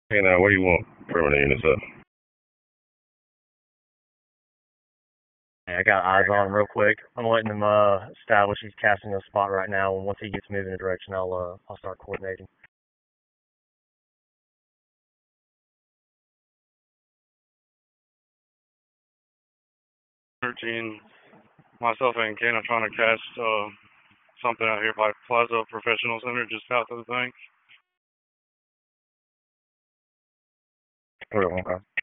Hey, now, where you want perimeter units up? Yeah, I got eyes on him real quick. I'm letting him establish he's casting a spot right now, and once he gets moving in a direction, I'll start coordinating. 13, myself and Ken are trying to cast something out here by Plaza Professional Center, just south of the bank. Okay.